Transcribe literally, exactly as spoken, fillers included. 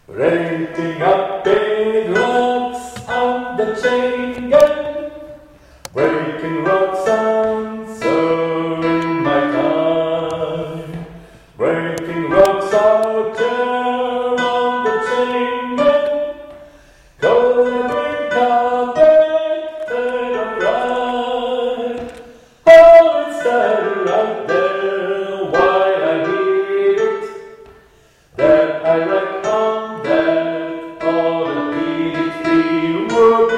Rating up big rocks on the chain gang, breaking rocks on sewing my time, breaking rocks out there on the chain gang, gonna drink a big thing of ride. Oh, it's there out there while I hear it, that I like on that all the beat it feel would